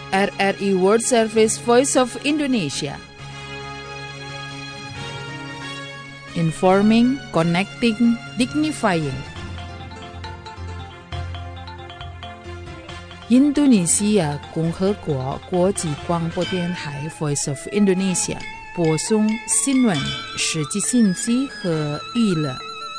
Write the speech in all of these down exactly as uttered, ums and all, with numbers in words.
R R I World Service Voice of Indonesia. Informing, connecting, dignifying.印度尼西亚共和国国际广播电台 Voice of Indonesia 播送新闻、实际信息和娱乐。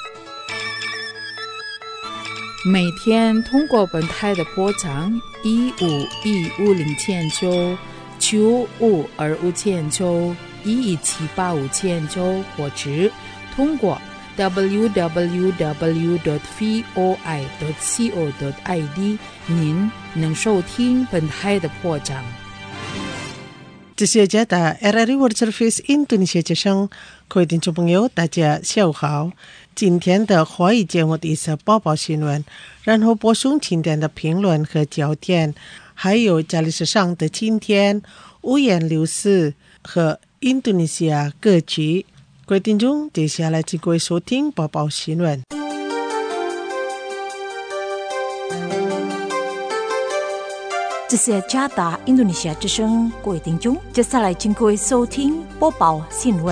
每天通过本台的波长一五一五零千九、九五二五千九、一一七八五千九，或者通过 double-u double-u double-u dot voi dot co dot i d 您能收听本台的波长。 这是加达 R R I World Service 印度尼西亚之声，各位听众朋友，大家下午好。今天的华语节目第一次播报新闻，然后播送今天的评论和焦点，还有加历史上的今天、五颜六色和印度尼西亚歌曲。各位听众，接下来请各位收听播报新闻。 这是加达印度尼西亚之声，各位听众，接下来请各位收听播报新闻。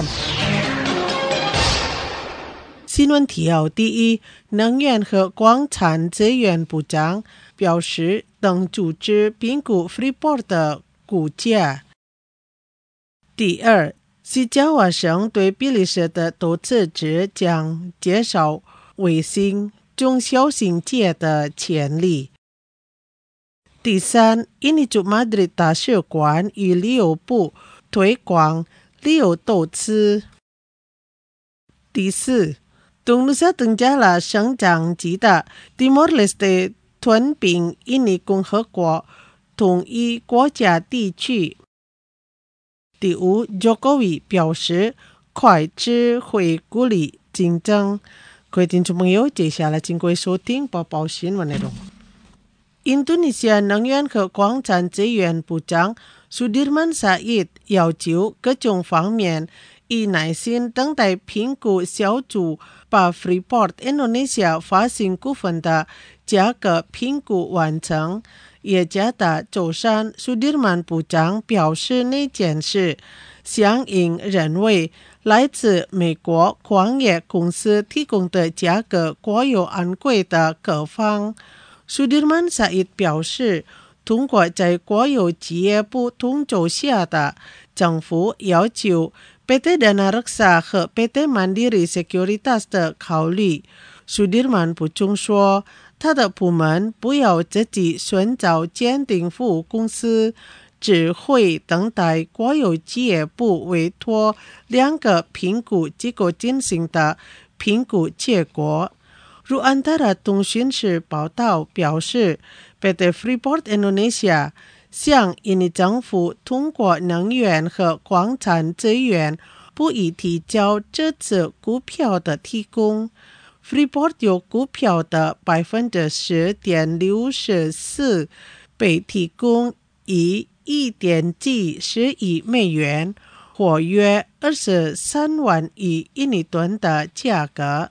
新闻提要：第一，能源和光产资源部长表示，等组织评估 Freeport 的股价。第二，西加瓦省对比利时的投资者将介绍卫星中小型企业的潜力。第三，印尼驻马德里大使馆与旅游部推广旅游投资。第四，东努萨增加了省长级的 Timor-Leste 吞并印尼共和国统一国家地区。第五， Jokowi 表示快智会鼓励竞争。各位听众朋友，接下来请各位收听播报新闻内容。印度尼西亚能源和光产资源部长 Sudirman Said 要求各种方面以耐心等待评估小组把 Freeport Indonesia 发行股份的价格评估完成。耶加达周三 Sudirman 部长表示，那件事相应认为来自美国矿业公司提供的价格过于昂贵的各方。Sudirman Said 表示，通过在国有企业部统筹下的政府要求 P T Dana Reksa 和 P T Mandiri Sekuritas 的考虑。Sudirman 补充说，他的部门不要自己寻找鉴定服务公司，只会等待国有企业部委托两个评估机构进行的评估结果。如安达拉通讯社报道表示， P T Freeport Indonesia 向印尼政府通过能源和光产资源不予提交这次股票的提供。Freeport 有股票的 百分之十点六四 被提供以 一点几十亿美元，或约二十三万亿印尼盾的价格。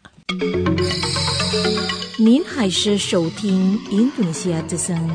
您还是收听印度尼西亚之声。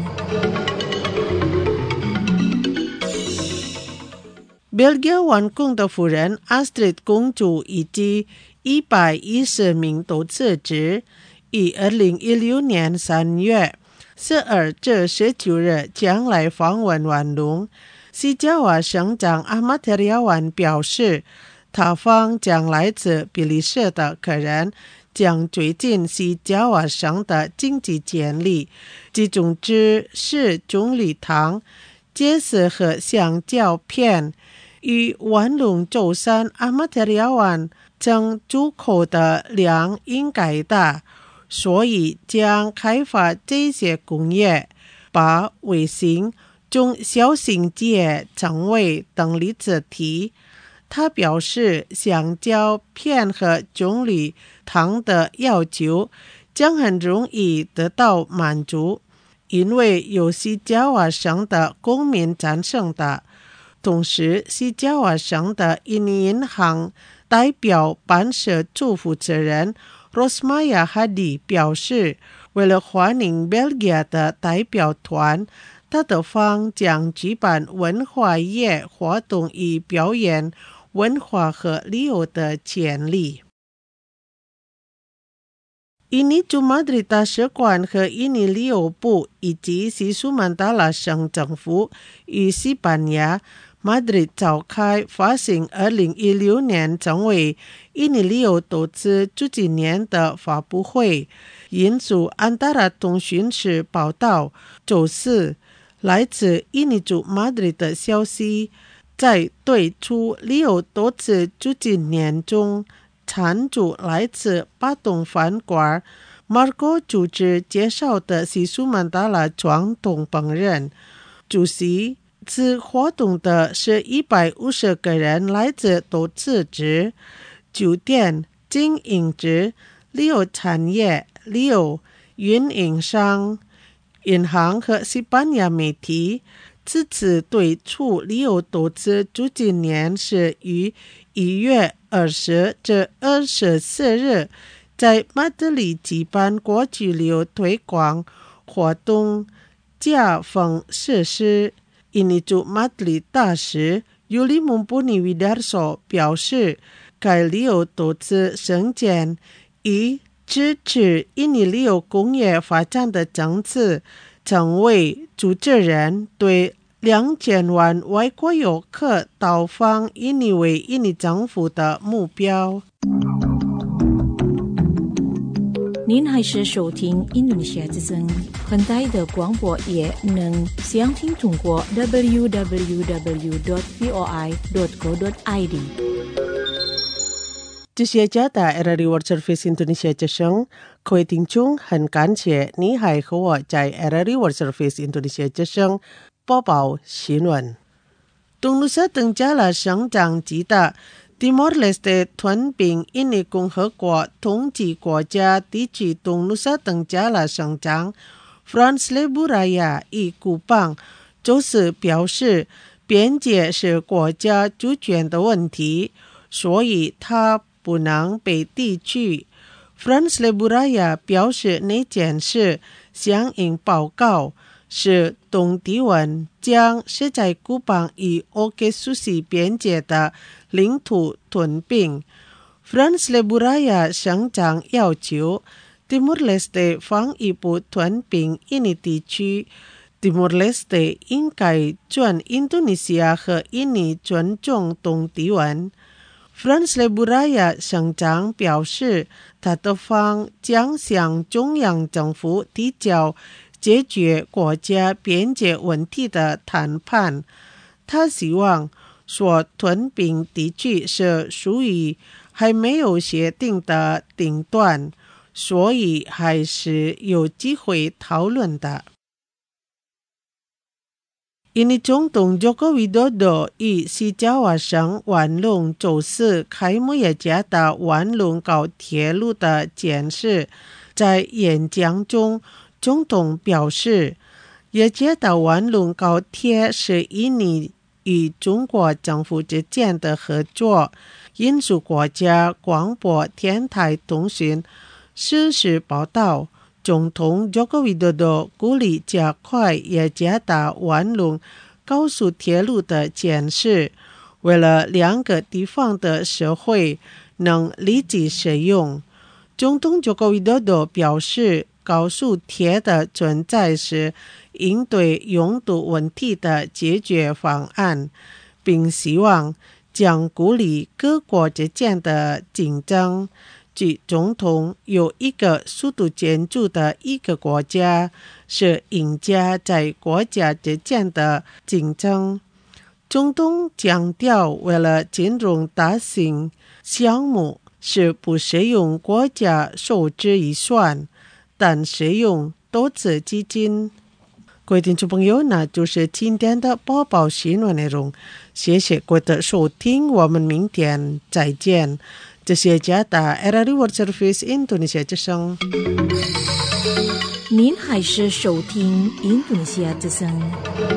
Belgia 王宫的夫人 Astrid 公主以及一百一十名投资者于二零一六年三月十二至十九日将来访问玩龙。西加瓦省长 Ahmad Heriawan 表示，他方将来自比利时的客人将最近西加瓦省的经济潜力，集中之是棕榈糖、椰子和香蕉片。与玩龙舟山 Ahmad Heriawan 将出口的量应该大，所以将开发这些工业，把卫星中小型企业成为等离子体。他表示，香蕉片和棕榈糖的要求将很容易得到满足，因为由西加瓦省的公民赞成的。同时，西加瓦省的印尼银行代表办事处负责人 Rosmaya Hadi 表示，为了欢迎 Belgia 的代表团， 他的方将举办文化夜活动以表演文化和旅游的潜力。印尼驻马德里大使馆和印尼旅游部以及西苏曼答腊省政府与西班牙马德里召开发行二零一六年成为印尼旅游投资主纪年的发布会。引述安达拉通讯社报道，周四来自印尼驻马德里的消息，在推出旅游投资主纪年中，参助来自巴东饭馆 Marco 组织介绍的西苏曼答腊传统烹饪。主席此活动的是一百五十个人，来自投资者、酒店经营者、旅游产业、旅游运营商、银行和西班牙媒体。此次推出旅游投资主纪年是于一月二十至二十四日在马德里举办国际旅游推广活动，加封设施。印尼驻马德里大使尤里蒙布尼维达索表示，该旅游投资申请以支持印尼旅游工业发展的政策，成为主持人对两千万外国游客到访印尼为印尼政府的目标。 您还是收听印度尼西亚之声，很大的广播也能详听通过 double u double u double u dot voi dot co dot i d。 这些加大 R R I World Service Indonesia 之声，各位听众，很感谢你还和我在 R R I World Service Indonesia 之声播报新闻。东努沙登加拉省长吉达Timor-Leste 吞并印尼共和国统治国家地区东努沙登加拉省长 Frans Leburaya 以古邦周四表示，边界是国家主权的问题，所以它不能被地区。Frans Leburaya 表示，那件事相应报告是东帝汶将是在古邦与欧给苏西边界的领土吞并。Frans Leburaya 省长要求 Timor-Leste 方一步吞并印尼地区。Timor-Leste 应该准印度尼西亚和印尼尊重东帝汶。Frans Leburaya 省长表示，他的方将向中央政府提交解决国家边界问题的谈判。他希望所吞并地区是属于还没有协定的顶端，所以还是有机会讨论的。印尼总统 Joko Widodo 与西爪哇省万隆周四开幕雅加达万隆高铁路的建设。在演讲中，总统表示，雅加达万隆高铁是印尼与中国政府之间的合作。引述国家广播电台通讯实时报道，总统 Joko Widodo 鼓励加快雅加达万隆高速铁路的建设，为了两个地方的社会能立即使用。总统 Joko Widodo 表示，高速铁的存在是应对拥堵问题的解决方案，并希望将鼓励各国之间的竞争。据总统，有一个速度建筑的一个国家是赢家在国家之间的竞争。总统强调，为了金融大型项目是不使用国家收支预算，但使用投资基金。各位听众朋友，那就是今天的播报新闻内容，谢谢各位的收听，我们明天再见。这是加大 R R I World Service Indonesia 之声。 您还是收听印度尼西亚之声。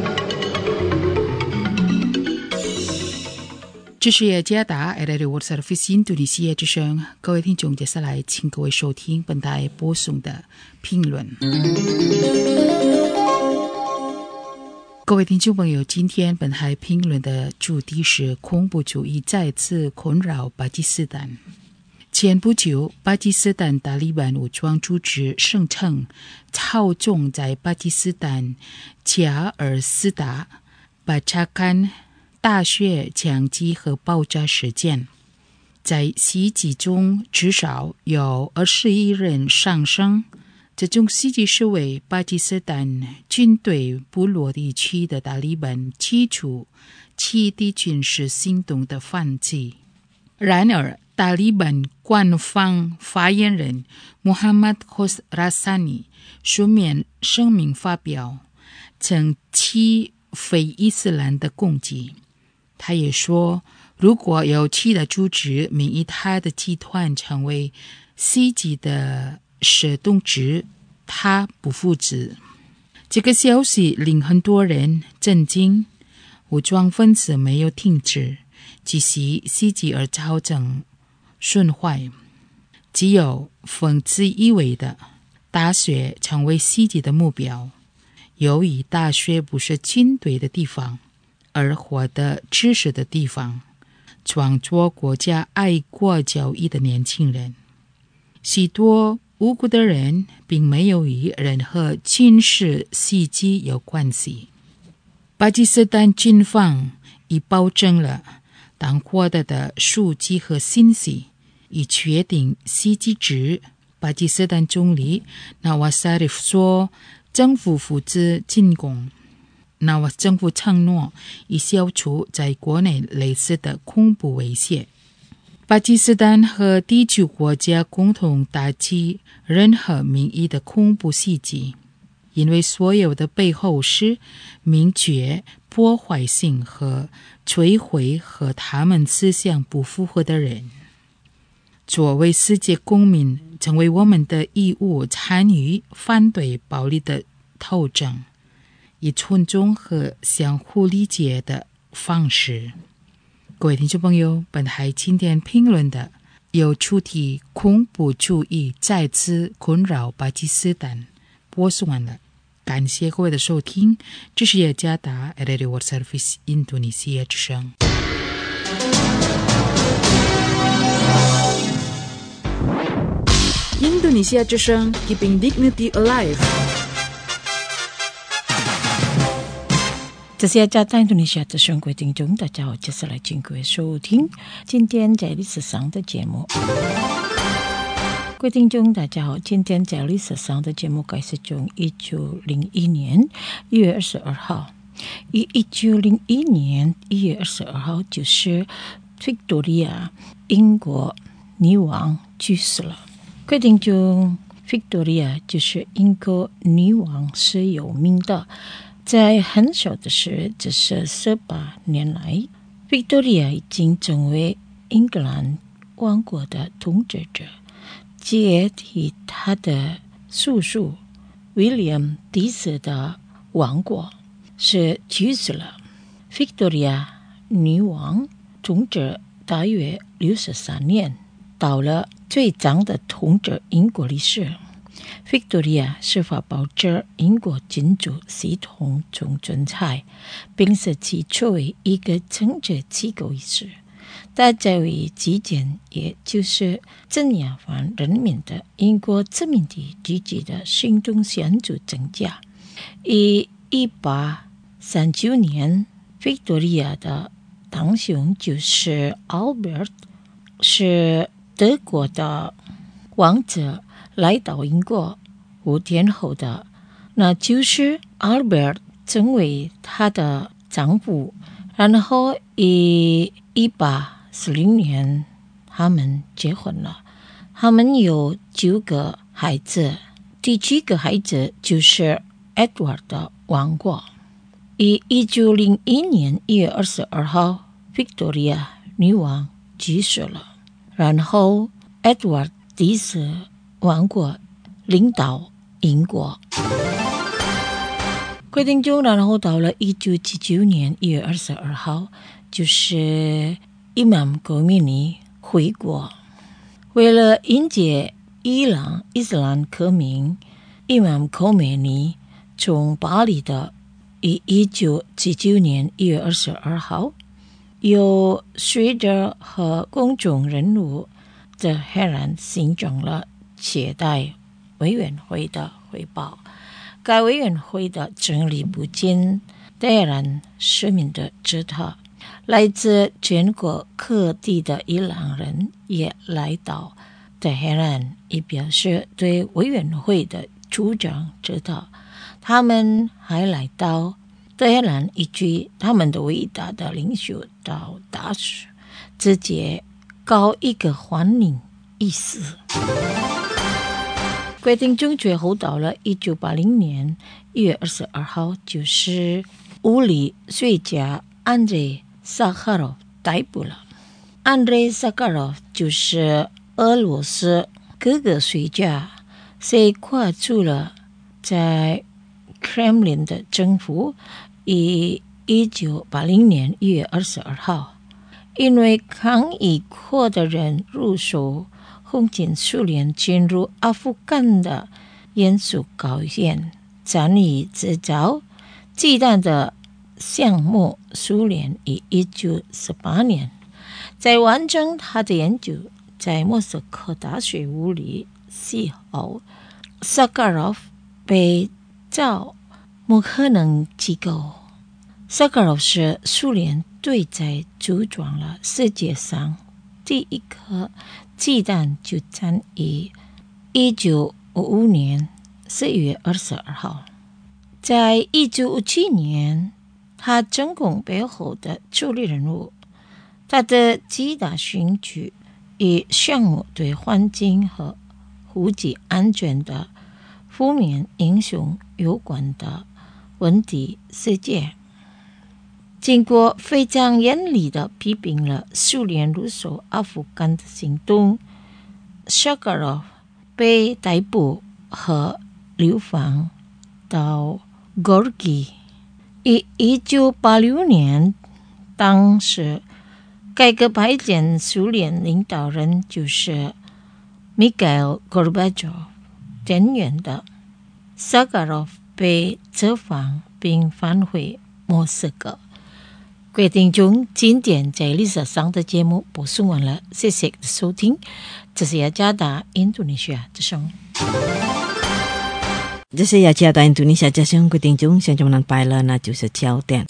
这是加达 R R I World Service 印度尼西亚之声，各位听众，接下来请各位收听本台播送的评论。 各位听众朋友，今天本台评论的主题是恐怖主义再次困扰巴基斯坦。前不久，巴基斯坦塔利班武装组织声称操纵在巴基斯坦加尔斯达、巴查干大学枪击和爆炸事件，在袭击中至少有二十一人丧生。这种袭击是为巴基斯坦军队部落地区的塔利班基础其地军事行动的反击。然而，塔利班官方发言人穆罕默德·霍斯拉萨尼书面声明发表，称其非伊斯兰的攻击。他也说，如果有其他组织名以他的集团成为袭击的实动者，他不负责。这个消息令很多人震惊。武装分子没有停止继续袭击而造成损坏，只有讽刺意味的大学成为袭击的目标。由于大学不是军队的地方，而获得知识的地方，创作国家爱国教育的年轻人，许多无辜的人并没有与任何军事袭击有关系。巴基斯坦军方已保证了当获得的数据和信息，以确定袭击者。巴基斯坦总理纳瓦萨里夫说，政府负责进攻。纳瓦政府承诺以消除在国内类似的恐怖威胁。巴基斯坦和地区国家共同打击任何名义的恐怖袭击，因为所有的背后是明确破坏性和摧毁和他们思想不符合的人。作为世界公民，成为我们的义务参与反对暴力的斗争，以尊重和相互理解的方式。各位听众朋友，本台今天评论的有主题恐怖主义再次困扰巴基斯坦播送完了，感谢各位的收听。这是雅加达 Radio World Service 印度尼西亚之声。印度尼西亚之声 Keeping Dignity Alive。 这是雅加达印度尼西亚之声，各位听众大家好，接下来请各位收听今天在历史上的节目。各位听众大家好，今天在历史上的节目开始从一九零一年一月二十二号。于一九零一年一月二十二号，就是 Victoria 英国女王去世了。各位听众 Victoria 就是英国女王是有名的，在很小的时候，只是十八年来 Victoria 已经成为英格兰王国的统治者，接替他的叔叔 William 第四的王国是去世了。 Victoria 女王统治大约六十三年，到了最长的统治英国历史。Victoria 是否保持英国君主系统中存在，并使其作为一个政治机构一事。大在位期间，也就是镇压反人民的英国殖民地积极的行动显著增加。于一八三九年 Victoria 的堂兄就是 Albert 是德国的王子来到英国五天后的，那就是 Albert 成为他的丈夫，然后于一八四零年他们结婚了。他们有九个孩子，第七个孩子就是 Edward 的王国。于一九零一年一月二十二号 Victoria 女王去世了，然后 Edward 第四王国领导英国。规定中，然后到了一九七九年一月二十二号，就是伊曼科米尼回国。为了迎接伊朗伊斯兰革命，伊曼科米尼从巴黎的于一九七九年一月二十二号，由学者和公众人物在荷兰新增了接待委员会的汇报。该委员会的成立不仅荷兰市民的支持，来自全国各地的伊朗人也来到荷兰，以表示对委员会的主张支持。他们还来到荷兰依据他们的伟大的领袖到达时，直接搞一个欢迎仪式。决定中最后到了一九八零年一月二十二号，就是物理学家安德萨卡罗夫逮捕了。安德萨卡罗夫就是俄罗斯各个学家谁跨出了在Kremlin 的政府于一九八零年一月二十二号，因为抗议过的人入手轰进苏联进入阿富汗的严肃考验，参与制造鸡蛋的项目，苏联于一九四八年在完成他的研究，在莫斯科大学物理系后，萨卡罗夫被召不可能机构。萨卡罗夫是苏联队在组装了世界上第一颗鸡蛋，就在于一九五五年四月二十二号。在一九五七年，他成功背后的主力人物，他的极大兴趣与项目对环境和国际安全的负面影响有关的问题世界，经过非常严厉的批评了苏联入手阿富汗的行动，萨卡罗夫被逮捕和流放到戈尔基。于一九八六年，当时改革派前苏联领导人就是米盖尔·戈尔巴乔夫点员的萨卡罗夫被折放并返回莫斯科。决定中今天在历史上的节目播送完了，谢谢收听，这是雅加达印度尼西亚之声。 这是雅加达印度尼西亚之声，决定中现在我们拜了，那就是焦点。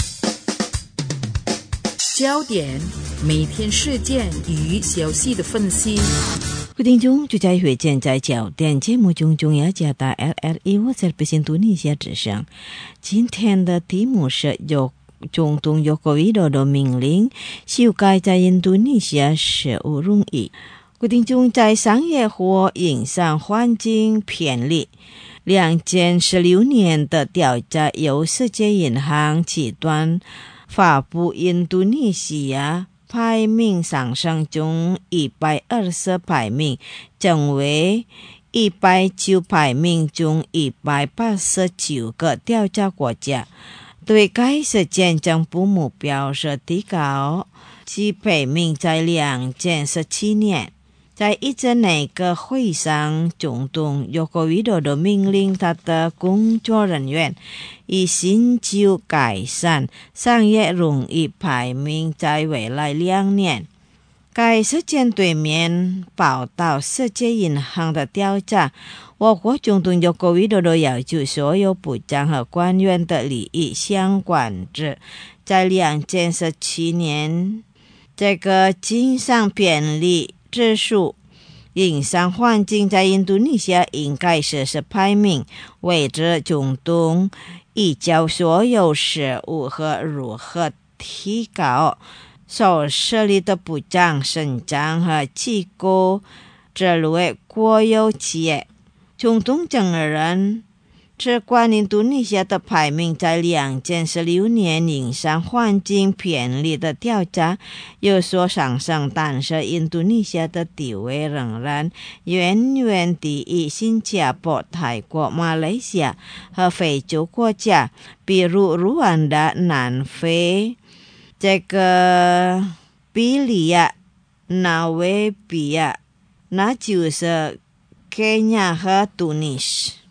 焦点，每天事件与消息的分析。 quyết定中就在会见在焦点节目中，中雅加达 L R E 我在印度尼西亚之声。今天的题目是有总统约翰维多多命令修改在印度尼西亚事务容易。决定中在商业或营商环境便利。两千十六年的调查由世界银行集团发布，印度尼西亚排名上升中一百二十排名，成为一百九排名中一百八十九个调查国家。对该事件政府目标是提高其排名在两千十七年。在一次那个会上，总统约翰维多多命令他的工作人员以寻求改善商业荣誉排名在未来两年。该事件对面报道世界银行的调查，我国总统约翰维多多要求所有部长和官员的利益相关者在两千十七年这个经商便利指数营商环境在印度尼西亚应该是是排名，为着总统移交所有事务和如何提高所设立的部长、省长和机构这类国有企业。总统承认只关印度尼西亚的排名在两千十六年营商环境便利的调查有所上升，但是印度尼西亚的地位仍然远远低于新加坡、泰国、马来西亚和非洲国家，比如卢旺达、南非、这个比利亚、纳维比亚，那就是肯亚和突尼斯。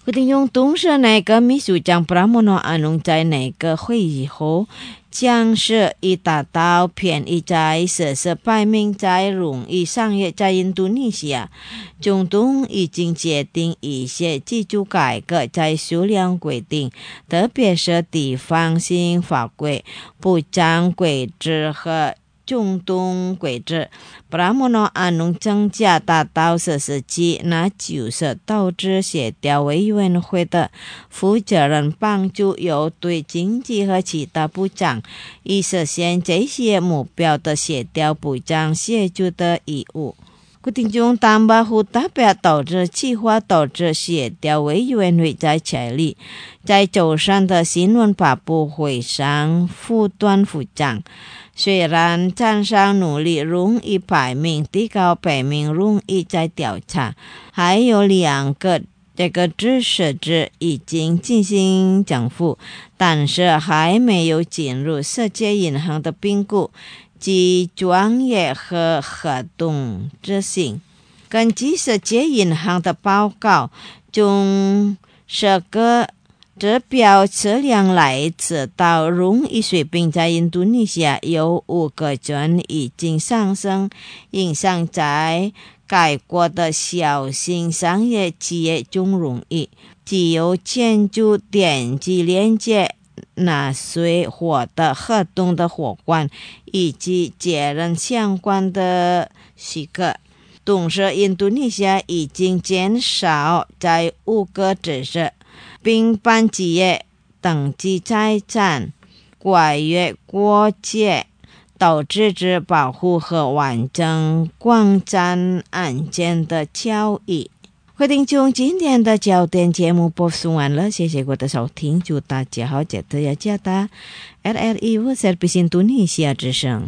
决定用同时那个秘书长布拉莫诺安农在那个会议后，将是已达到便宜在设施排名在容易商业在印度尼西亚，总统已经决定一些基础改革在数量规定，特别是地方性法规、部长规制和中东规制。布拉莫诺安农增加达到四十几，那就是导致协调委员会的负责人帮助有对经济和其他部长以实现这些目标的协调部长协助的义务。决定中担保护代表导致计划导致协调委员会在这里，在周三的新闻发布会上，副端副长虽然赞赏努力容易排名提高，排名容易在调查，还有两个这个支持者已经进行政府，但是还没有进入世界银行的评估及专业和活动执行。根据世界银行的报告，从十个指标质量来指导容易水平在印度尼西亚有五个准已经上升，影响在该国的小型商业企业中容易，既有建筑、电机、连接、纳税或的活动的伙伴以及节人相关的许可。同时，印度尼西亚已经减少在五个指示，并把企业登记财产、跨越国界、导致之保护和完整广占案件的交易。决定中今天的焦点节目播送完了，谢谢各位的收听，祝大家好，记得要加打 R R I U Service Indonesia 之声。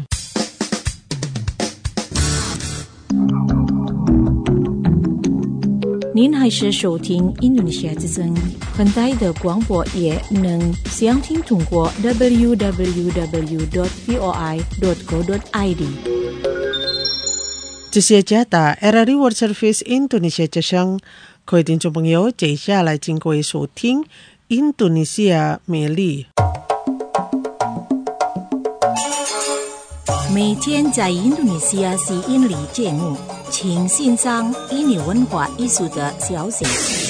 您还是收听印度尼西亚之声，很大的广播也能详听中国 double-u double-u double-u dot v o i dot co dot i d。 这些加打 R R I World Service Indonesia 之声，各位听众朋友，接下来请各位收听印度尼西亚美丽。 每天在印度尼西亚是印尼节目，请欣赏印尼文化艺术的消息。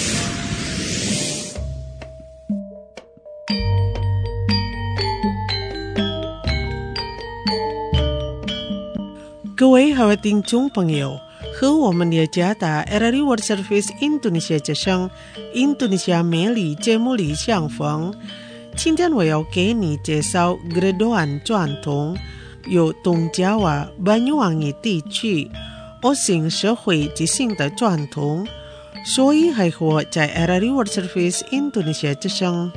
各位好，听众朋友，和我们的加打 R R I World Service Indonesia 之声印度尼西亚美丽节目里相逢。今天我要给你介绍格多安传统，有东加瓦班尤昂尼地区我行社会即兴的传统，所以还活在 R R I World Service Indonesia 之声。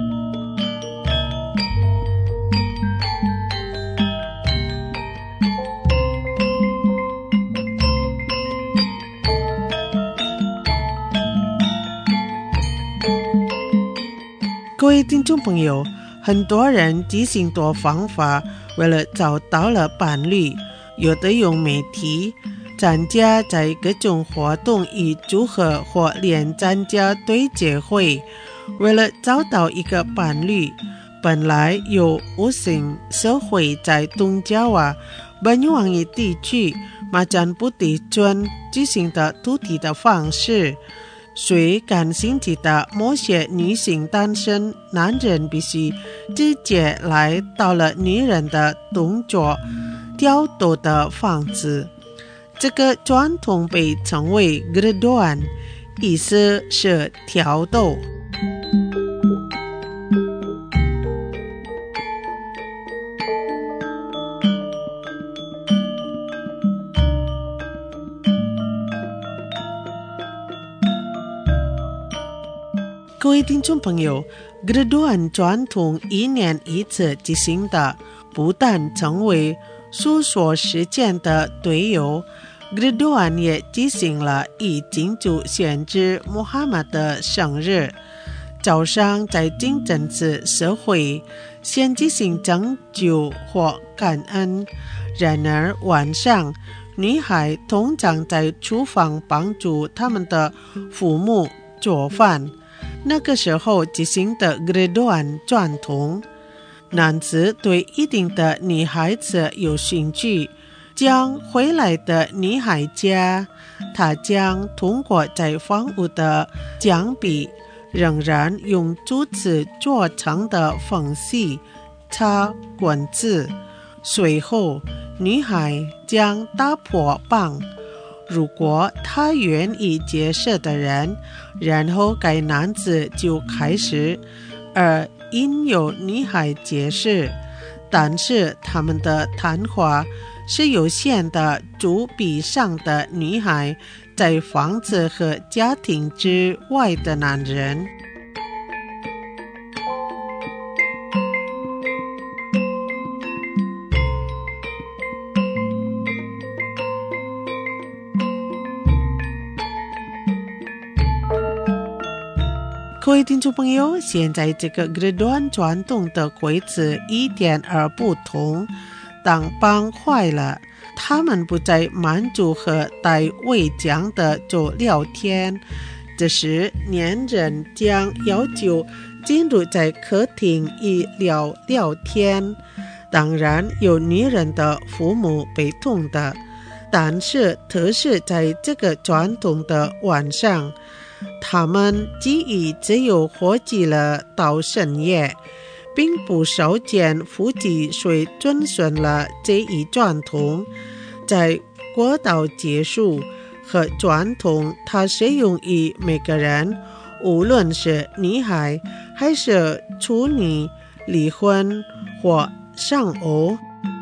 各位听众朋友，很多人即兴多方法，为了找到了伴侣，有的用媒体参加在各种活动以组合或连参加对接会，为了找到一个伴侣，本来有五行社会在东加瓦班尤昂尼地区马占布地村举行的土地的方式。谁感兴趣的某些女性单身，男人必须直接来到了女人的动作调度的房子。这个传统被称为 Graduan， 意思是调度。各位听众朋友，格多安传统一年一次举行的，不但成为诉说实践的队友，格多安也举行了以庆祝先知穆罕默德生日。早上在清真寺社会先举行拯救或感恩，然而晚上女孩通常在厨房帮助他们的父母做饭。 那个时候举行的阶段传统，男子对一定的女孩子有兴趣，将回来的女孩家，他将通过在房屋的墙壁仍然用竹子做成的缝隙插管子，随后女孩将打破棒，如果他愿意接受的人，然后该男子就开始，而因有女孩解释，但是他们的谈话是有限的，竹壁上的女孩在房子和家庭之外的男人。各位听众朋友，现在这个阶段传统的规则一点而不同，当棒坏了，他们不再满足和带胃酱的做聊天，这时年人将要求进入在客厅一聊聊天，当然有女人的父母被痛的，但是特是在这个传统的晚上，他们记忆只有活计了到深夜，并不少见夫妻虽遵循了这一传统，在国道结束和传统，它适用于每个人，无论是女孩还是处女，离婚或丧偶。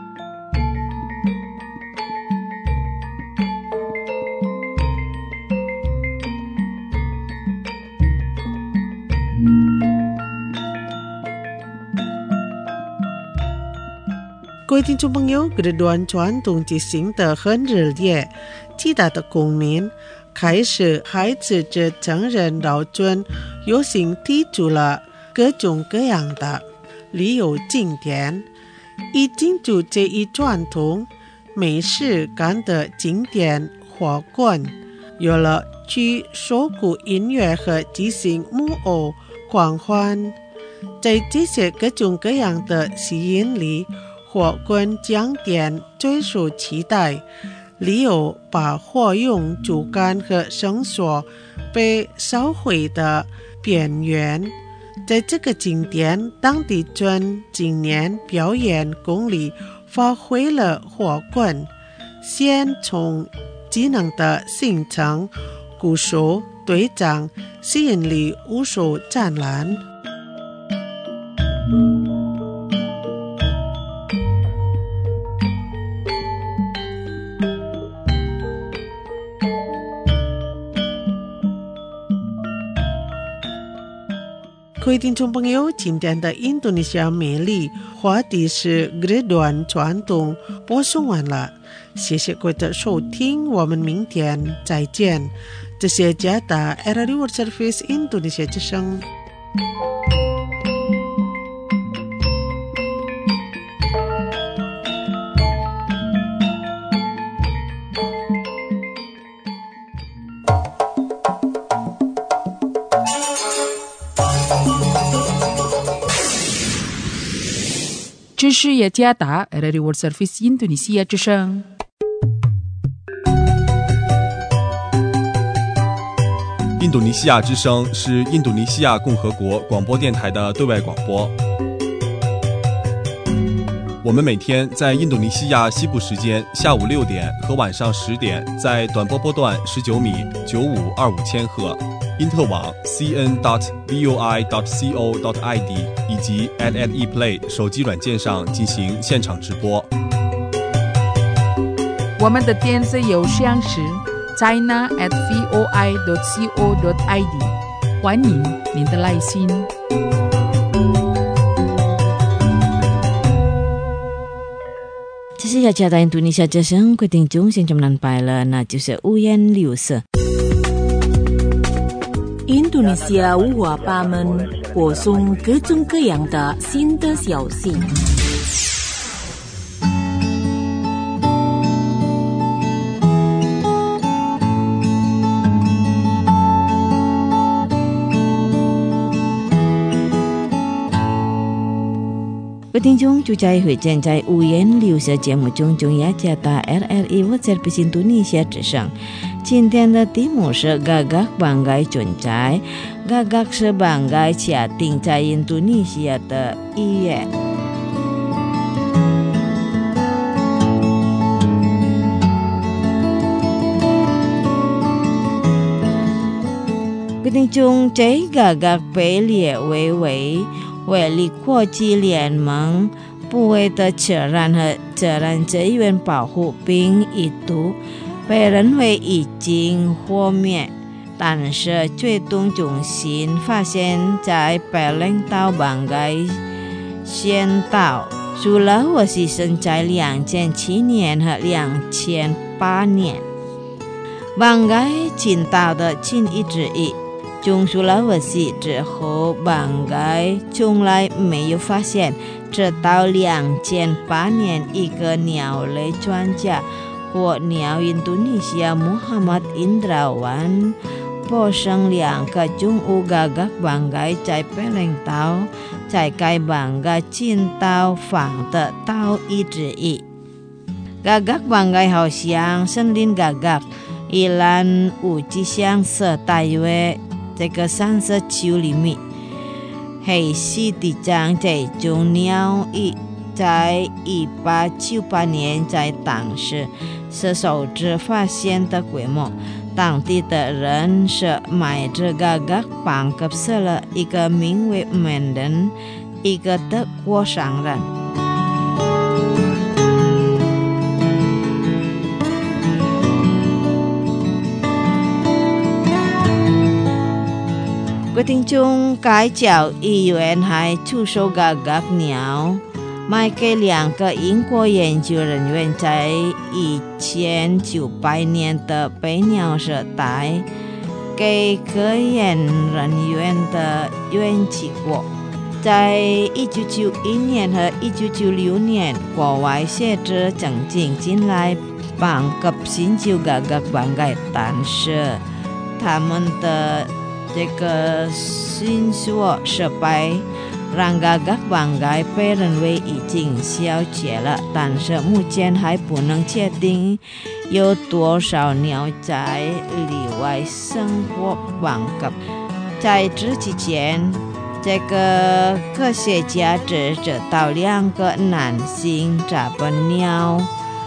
各位听众朋友，这段传统进行得很热烈，其他的公民开始孩子之成人老尊有幸提出了各种各样的旅游景点，以庆祝这一传统，美食感的景点活馆有了去手鼓音乐和即兴木偶狂欢。在这些各种各样的吸引里，火棍将点最受期待，理由把火用竹竿和绳索被烧毁的边缘。在这个景点，当地村今年表演功力发挥了火棍，先从技能的形成、鼓手、队长吸引力无数展览。各位听众朋友，今天的印度尼西亚美丽话题是阶段传统播送完了，谢谢各位的收听，我们明天再见。这是加达 R R I World Service 印度尼西亚之声。 这是雅加达 R R I World Service 印度尼西亚之声。 印度尼西亚之声是印度尼西亚共和国广播电台的对外广播。我们每天在印度尼西亚西部时间下午六点和晚上十点，在短波波段十九米九五二五千赫。因特网 c n dot voi dot co dot i d 以及 at at ePlay 手机软件上进行现场直播。 我们的电子邮箱是 china at voi dot co dot i d， 欢迎您的来信。 这是雅加达印度尼西亚之声，各位听众先中南拜了，那就是五颜六色。 印度尼西亚五花八门，播送各种各样的新的消息。 各位听众，就在会见在五颜六色节目中，中雅加达 L L E 我在北京度尼西亚之声。今天的题目是 Gagak Banggai 存在 Gagak sebagai 卡定在印度尼西亚的医院。各位听众，这 Gagak 被列为为为离国际联盟部位的责任和责任资源保护，并一度被认为已经毁灭，但是最终中心发现在北领岛邦盖县岛，除了我是生在两千七年和两千八年，邦盖群岛的近一之一。中苏拉维西之后，邦盖从来没有发现，直到两千八年，一个鸟类专家或鸟印度尼西亚穆罕默德·印德拉万播生两个中午 Gagak 邦盖在北领岛，在该邦盖群岛上的岛屿之一。Gagak 邦盖好像森林 Gagak， 依然有迹象是大约这个三十九厘米，黑西地藏这种鸟蚁在一八九八年在当时是首次发现的规模。当地的人是买着 Gagak 邦盖死了一个名为门人，一个德国商人。各位听众，该教医院还出售 Gagak 鸟，卖给两个英国研究人员，在一千九百年的被鸟时代给科研人员的元气果。在一九九一年和一九九六年，国外学者曾经进来帮助研究 Gagak 邦盖，但是他们的这个新说失败，让 Gagak 邦盖被认为已经消绝了，但是目前还不能确定有多少鸟在里外生活邦盖。在这之前，这个科学家只知道两个男性杂本鸟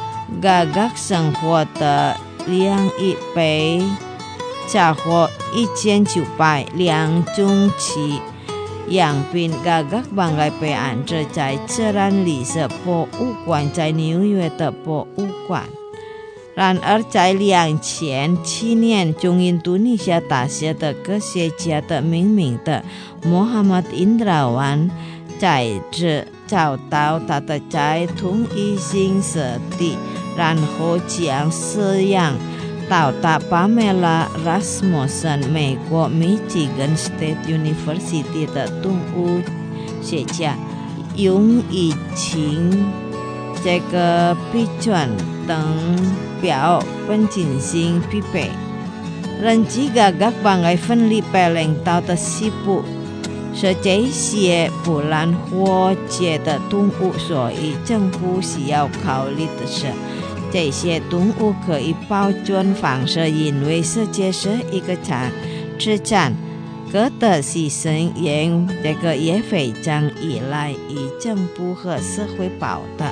Gagak 生活的两亿倍。家伙一千九百两种起样品 Gagak 邦盖被安置在自然历史博物馆，在纽约的博物馆。然而在两千七年，中印度尼西亚大学的科学家的命名的穆罕默德·印德拉万在这找到他的在同一性色地，然后将饲养到达巴梅拉·拉斯莫森美国 Michigan State University 的动物学家用疫情这个批准等标本进行匹配。人机 Gagak 邦盖分离北领岛的西部，是这些不然活跃的动物，所以政府需要考虑的是，这些动物可以保存方式，因为世界是一个产资产，各的牺牲因这个也非常依赖于政府和社会保的。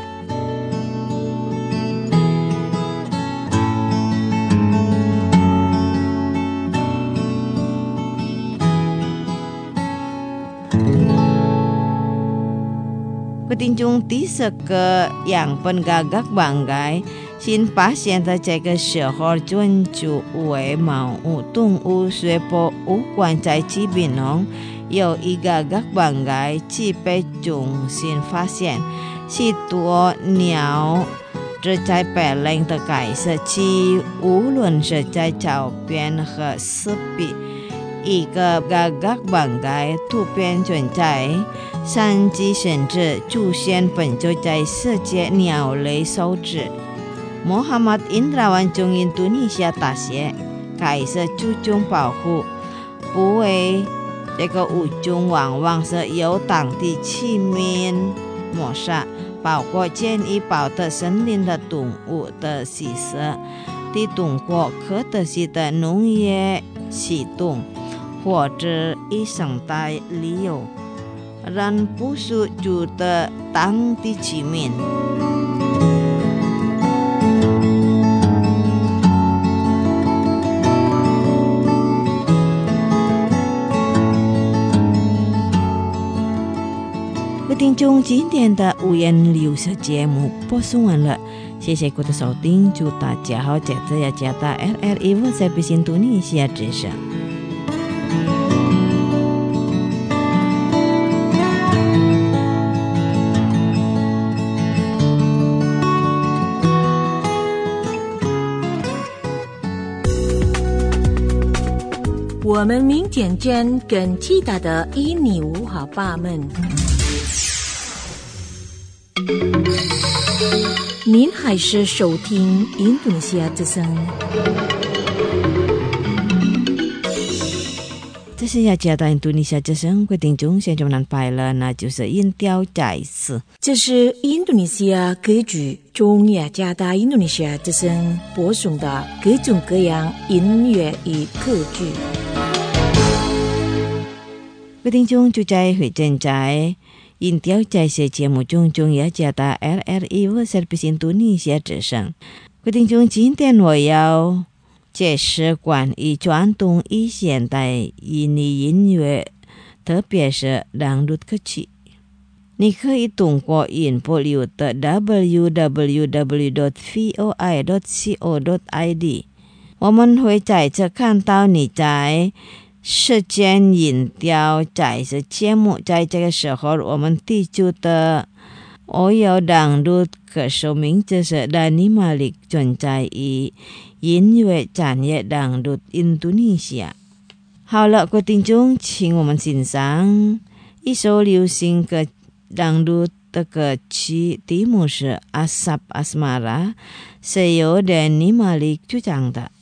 各位听众，第十个样本 Gagak 邦盖新发现的这个时候，专注为毛物动物学博物馆在吉比农有一个 Gagak 邦盖即被中心发现，许多鸟只在北领的盖世期，无论是在照片和视频，一个 Gagak 邦盖图片存在三级，甚至出现本就在世界鸟类手指。穆罕默德·印德拉万中印度尼西亚大学开始注重保护，不为这个物种往往是由当地居民抹杀包括建议保的森林的动物的稀释，地通过可得西的农业系统或者以上代理由让不属住的当地居民。听众，今天的五颜六色节目播送完了，谢谢各位的收听，祝大家好，接着要加到 L R I Voice Indonesia 之声。 我们明天见，更其他的印尼文化吧们。您还是收听印度尼西亚之声。 这是要加到印度尼西亚之声，各位听众现在能拜了，那就是音调再次。 这是印度尼西亚歌剧中雅加达印度尼西亚之声播送的各种各样音乐与歌剧。 各位听众，就在会正在音调在些节目中中雅加达 L R I Voice Indonesia 之声。各位听众，今天我要解释关于传统与现代印尼音乐，特别是dangdut歌曲。你可以通过音波流的 double-u double-u double-u dot voi dot co dot i d， 我们会在这看到你在时间音调在这节目，在这个时候我们提出的我有dangdut歌手名字是Dhani Malik， 存在于音乐产业dangdut Indonesia。好了，各位听众，请我们欣赏一首流行歌dangdut的歌曲，题目是 Asap Asmara， 是由Dhani Malik 主唱的。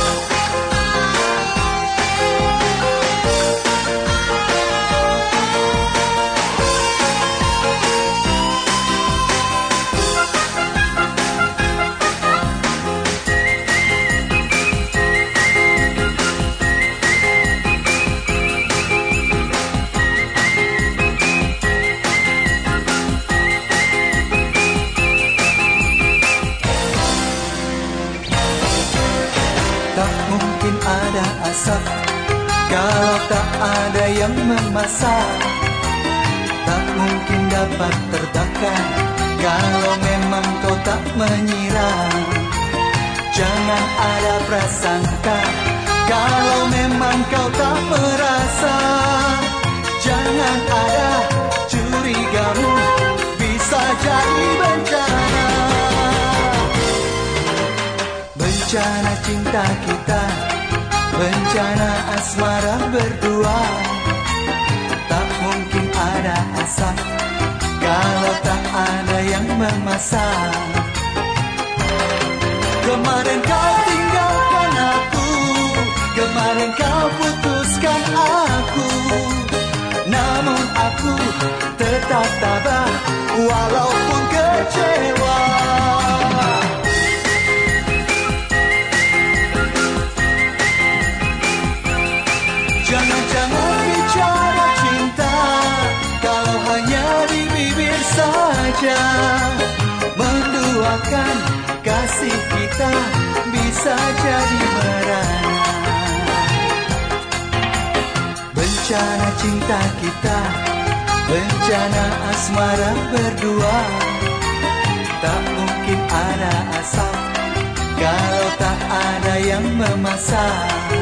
Kalau tak ada yang memasak, tak mungkin dapat terbakar. Kalau memang kau tak menyiram, jangan ada prasangka. Kalau memang kau tak merasa, jangan ada curigamu, bisa jadi bencana. Bencana cinta kita, bencana asmara berdua. Tak mungkin ada asap kalau tak ada yang memasak. Kemarin kau tinggalkan aku, kemarin kau putuskan aku, namun aku tetap tabah walaupun kecewa. Jangan-jangan bicara cinta kalau hanya di bibir saja. Menduakan kasih kita bisa jadi merana. Bencana cinta kita, bencana asmara berdua. Tak mungkin ada asap kalau tak ada yang memasak.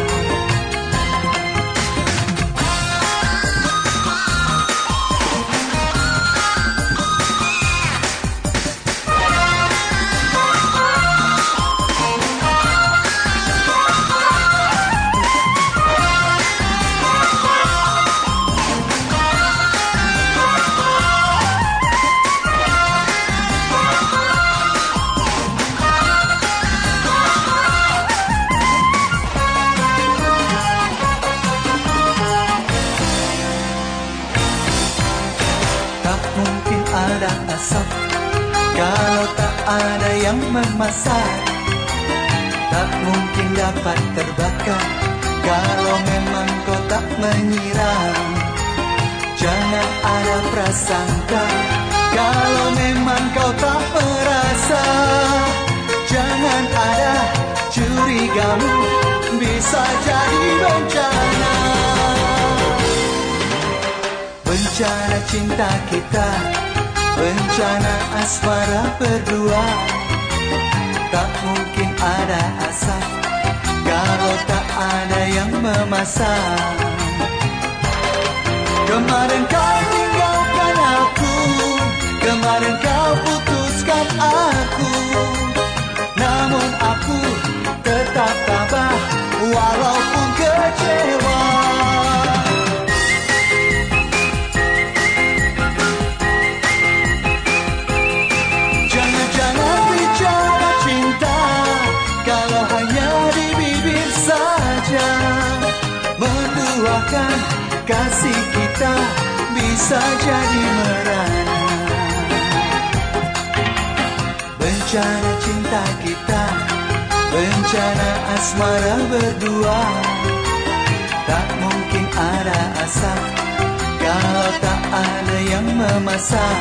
ada asap, kalau tak ada yang memasak, tak mungkin dapat terbakar. Kalau memang kau tak menyiram, jangan ada prasangka. Kalau memang kau tak merasa, jangan ada curigamu, bisa jadi bencana. Bencana cinta kita, bencana asmara berdua, tak mungkin ada asap kalau tak ada yang memasak. Kemarin kau tinggalkan aku, kemarin kau putuskan aku, namun aku tetap tabah walaupun kecewa. Jangan-jangan bicara cinta kalau hanya di bibir saja, menduakan kasih kita bisa jadi merana. Bencana cinta kita, bencana asmara berdua, tak mungkin ada asap kalau tak ada yang memasak.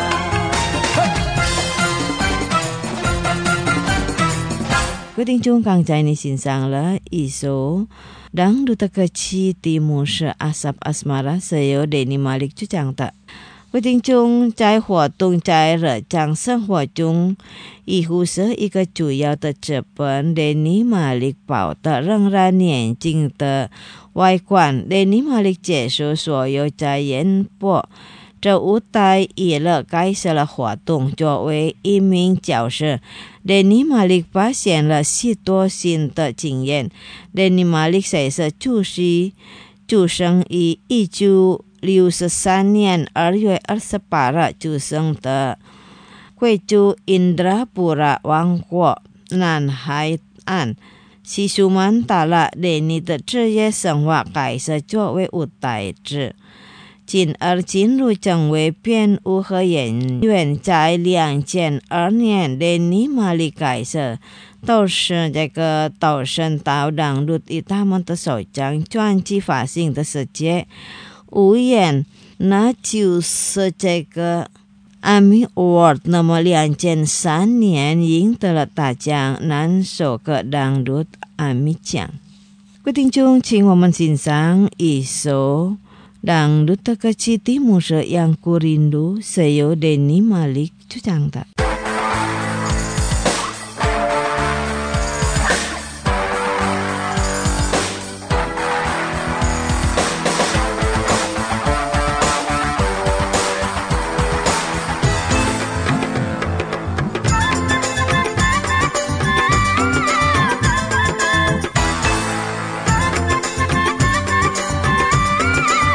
各位听众，刚才你欣赏了一首让路的歌曲，题目是 Asap Asmara， 是由 Denny Malik 主唱的。各位听众，在活动在日常生活中，医护是一个主要的资本。Denny Malik 保的仍然年轻的外观。Denny Malik 接受所有在演播这舞台娱乐开设了活动。作为一名教师， Denny Malik 发现了许多新的经验。Denny Malik 是出世出生于一九六三年二月二十八日出生的贵州 Indrapura 王国南海岸。西苏曼达拉 Denny 的职业生活开始作为舞台剧，进而进入成为编舞和演员。在两千二年 Denny Malik 开始都是这个导身到让路以他们的首张专辑发行的时间无言，那就是这个 Ami Award。 那么两千三年赢得了大奖男首个让路 Ami 奖。各位听众，请我们欣赏一首让路的歌曲，题目是 Yang Ku Rindu， 是由 Denny Malik 主唱的。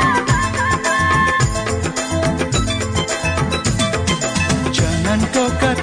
Kau kan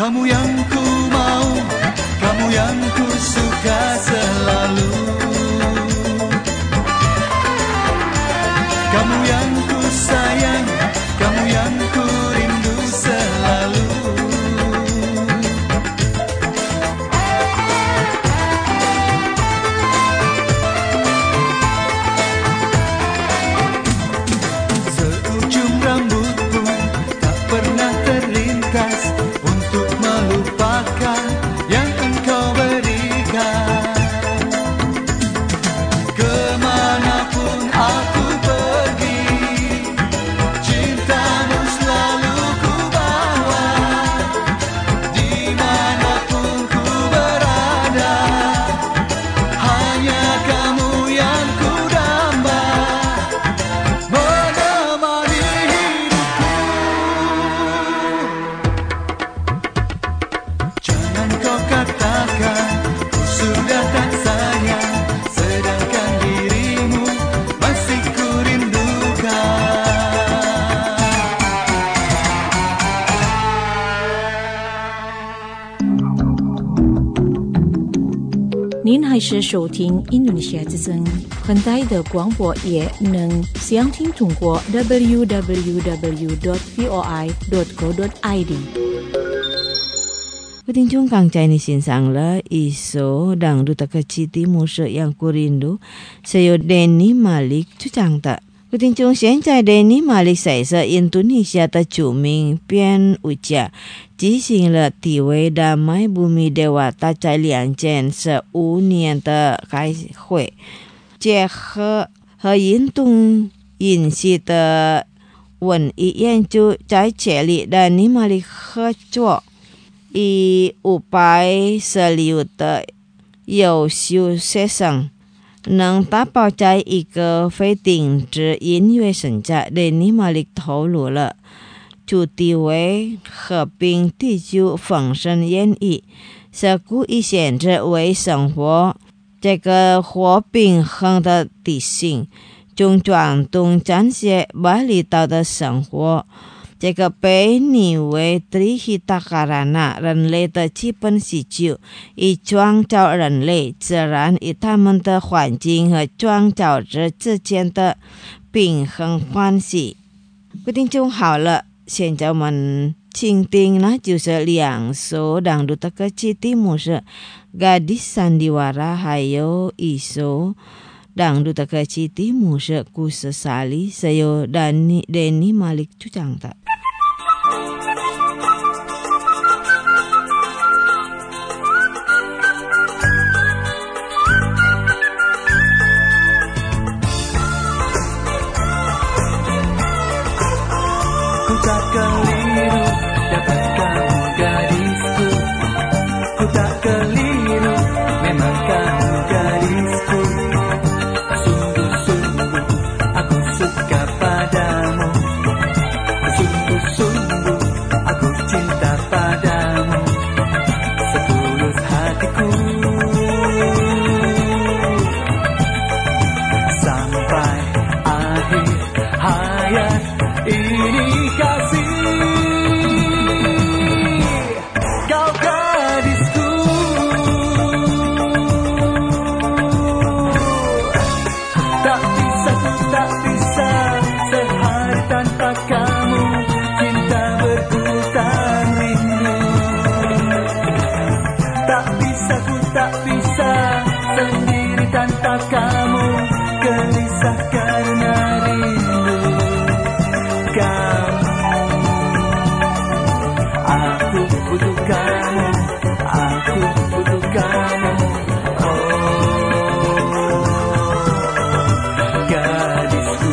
Kamu yang ku mau, kamu yang ku suka selalu. Kamu yang ku sayang, kamu yang ku rindu selalu. Seujung rambut pun tak pernah terlintas untuk melupakan yang engkau berikan. Kemanapun aku pergi, cintamu selalu ku bawa. Dimanapun ku berada, hanya kamu yang ku damba, menemani hidupku. Jangan kau katakan ku sudah tak sayang, sedangkan dirimu masih ku rindukan. 您还是收听印度尼西亚之声，很大的广播也能详听中国 double-u double-u double-u dot v o i dot co dot i d. Quý thính chúng càng chạy ni xin sang là ý số đang đu taka chi tí mù sợ yang kurindu sayo Denny Malik chú chàng ta. Quý thính chúng hiện tại Denny Malik xảy ra Indonesia ta chủ mình biên uja chỉ xin là tỷ vị đa mai bumi dewa ta chạy liang chen sa u niên ta khai hội chế hợp hợp yên tung yên sĩ ta vấn ý yên chú trái trẻ lị đa Denny Malik hợp chua以五百十六的优秀学生能达到在一个非顶级音乐生家Denny Malik透露了主题为和平地球丰盛演绎是故意选择为生活这个和平衡的底性中转动展现巴厘岛的生活这个被拟为trihita karana 人类的基本需求以创造人类自然与他们的环境和创造者之间的平衡关系。各位听众好了，现在我们倾听呢就是两首dangdut的歌曲，题目是 Gadis Sandiwara 还有一首dangdut的歌曲，题目是 Ku Sesali sayo Denny Denny Malik chú chàng ta. Ku tak keliru dapat kamu gadisku, ku tak keliru memang kamu gadisku. Sungguh-sungguh aku suka padamu, sungguh-sungguh aku cinta padamu, setulus hatiku. Sampai akhir hayat ini kasih kau gadisku, tak bisa tak bisa sehari tanpa kamu, cinta berputar rindu. Tak bisa ku tak bisa sendiri tanpa kamu, gelisah karena rindu kamu. Aku butuh kamu, aku butuh kamu. Oh, gadisku.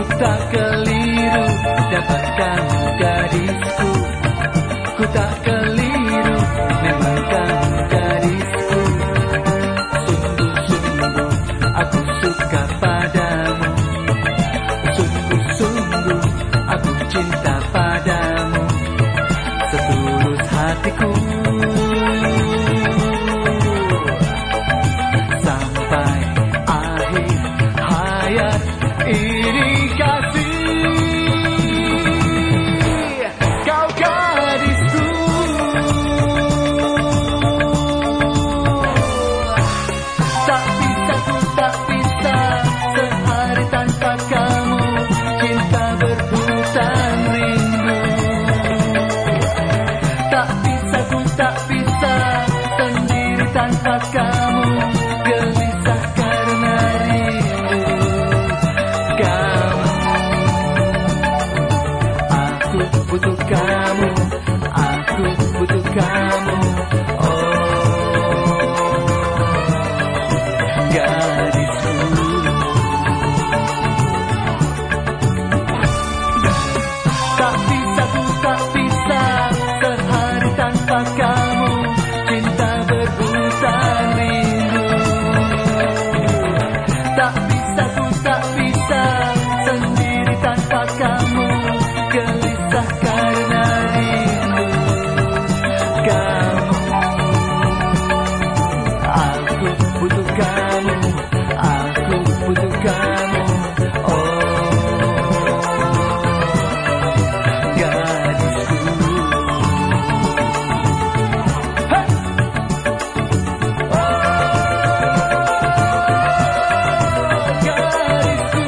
tak keliru dapatkan gadisku. Ku tak keliru, memang kamu gadisku. Sungguh-sungguh aku suka padamu. Sungguh-sungguh aku cinta padamu. Setulus hatiku. Sampai akhir hayat ini kasih. Kau gadisku. Tak bisa ku tak bisa sehari tanpa kamu. Cinta berhutang rindu. Tak bisa ku tak bisa sendiri tanpa kamu. Gelisah karena rindu kamu. Aku butuh kamu. Aku butuh kamu. Oh, gadisku. Tak bisa ku tak bisa sehari tanpa kamu. Cinta berhutang rindu. Tak bisa ku tak bisa sendiri tanpa kamu. Gelisah karena rindu kamu. Aku butuh kamu. Aku butuh kamu. Oh, gadisku. Hey! Oh, gadisku.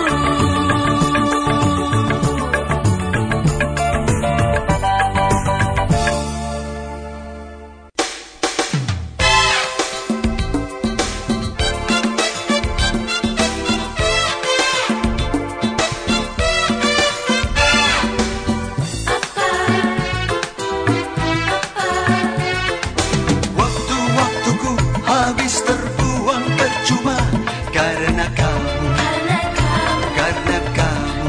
Waktu-waktuku habis terbuang percuma karena kamu, karena kamu.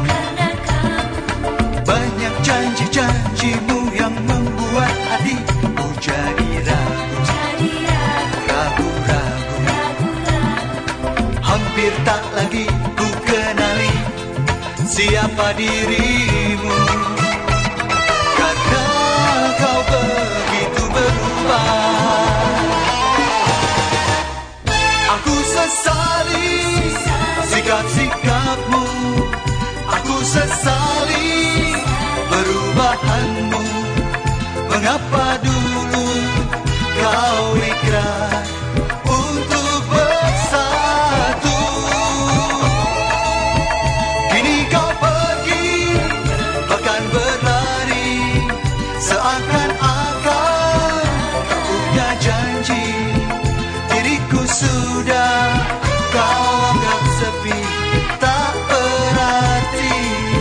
Banyak janji-janjimu yang membuat hatiku jadi ragu, ragu-ragu. Hampir tak lagi ku kenali siapa dirimu. Karena kau begitu berubah. Aku sesali sikap-sikapmu. Aku sesali perubahanmu. Mengapa dulu kau ikhlas untuk bersatu? Kini kau pergi, bahkan berlari, seakan-akan kau punya janji. Diriku sudah kau anggap sepi, tak berarti.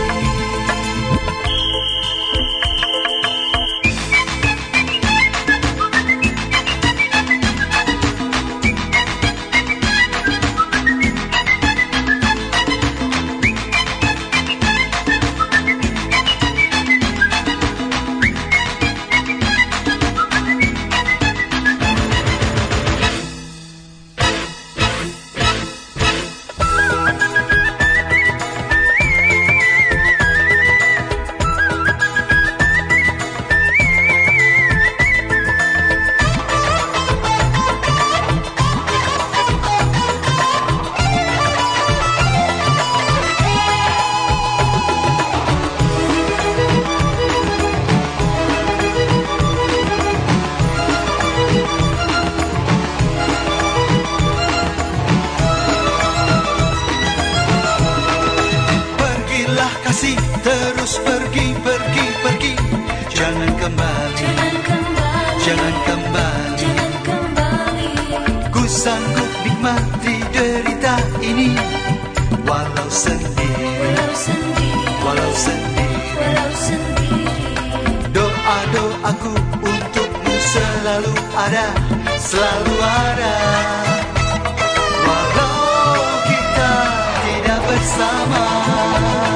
Terus pergi, pergi, pergi. Jangan kembali, Jangan kembali, jangan kembali. jangan kembali. Ku sanggup nikmati derita ini, walau sendiri, Walau sendiri, walau sendiri. walau sendiri. Doa-doaku untukmu selalu ada, selalu ada. Walau kita tidak bersama.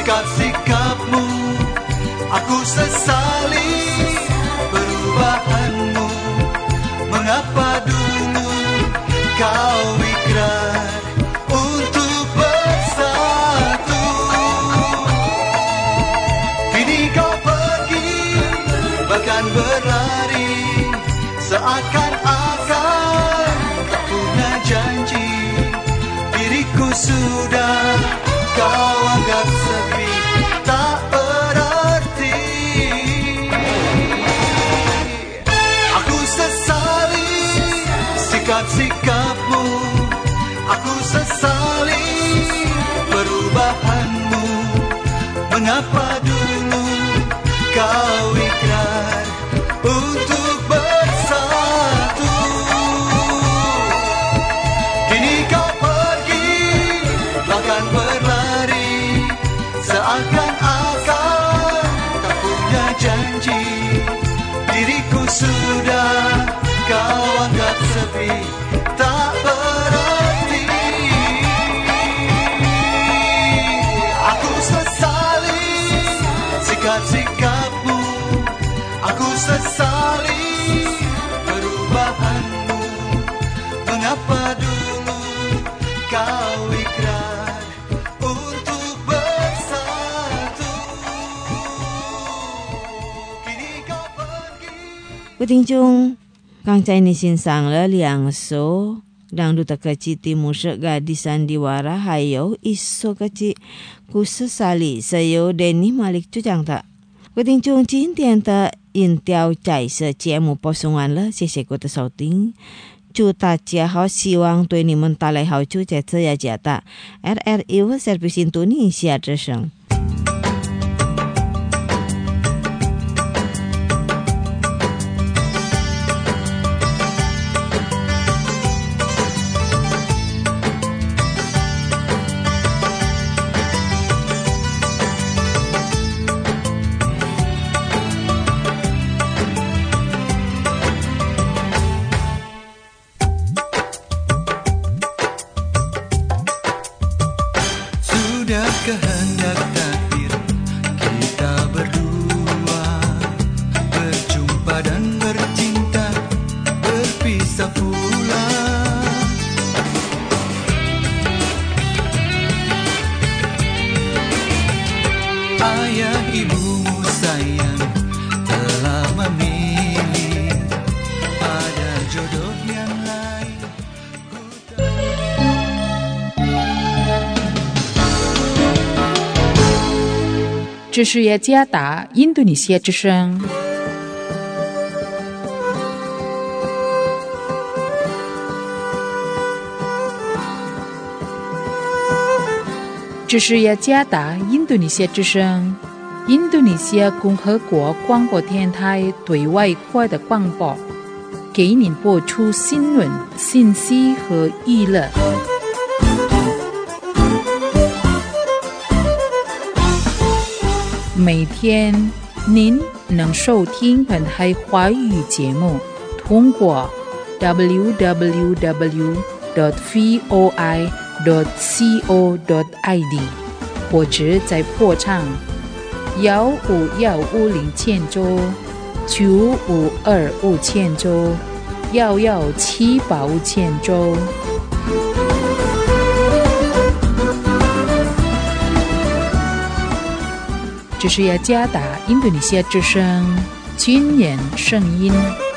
sikap-sikapmu. Aku sesali perubahanmu. Mengapa dulu kau ikrar untuk bersatu? Kini kau pergi, bahkan berlari, seakan-akan tak punya janji. Diriku sudah kau anggap sepi, tak berarti. Aku sesali sikap-sikapmu. Aku sesali perubahanmu. Mengapa dulu kau ikrar untuk bersatu? Kini kau pergi, bahkan berlari, seakan-akan tak punya janji. Diriku sudah kau anggap sepi, tak berarti. Aku sesali sikap-sikapmu. Aku sesali perubahanmu. Mengapa dulu kau ikrar untuk bersatu? Kini kau pergi. 各位听众，刚才你欣赏了两首让路的歌曲题目是 Gadis Sandiwara 还有一首歌曲故事沙里是由 Denny Malik 主讲的。各位听众，今天的音调彩色节目播送完了，谢谢各位的收听，祝大家好，希望对你们带来好处，在这雅加达 R R I Service Indonesia 之声。 Sudah kehendak takdir kita berdua berjumpa dan bercinta, berpisah pula. Ayah ibumu sayang telah memilih pada jodoh yang lain. 这是雅加达印度尼西亚之声。这是雅加达印度尼西亚之声，印度尼西亚共和国广播电台对外国的广播，给您播出新闻、信息和娱乐。每天您能收听本台华语节目，通过 double-u double-u double-u dot voi dot co dot i d 或者在破唱幺五幺五零千州九五二五千州幺幺七八五千州。这是雅加达印度尼西亚之声军人声音。